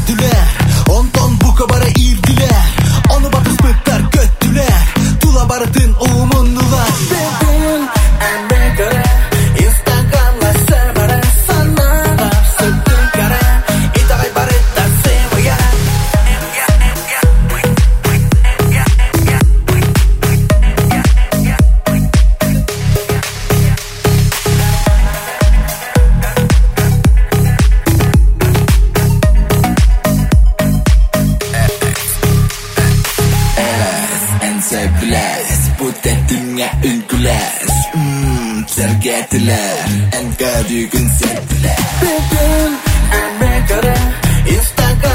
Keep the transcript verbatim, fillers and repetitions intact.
көрдүлөр. Онтон бука бара ирдилер. Оны батыспыттар көттүлер. Тула барытын умуннулар. Бебен эмбекere Instagram'la servere sanana Süttün kare İtagay barıtta sevoya. Sevgiler, bu dünya ülküler hmm, tergediler, en kötü gün sevdiler. Bugün emekere Instagram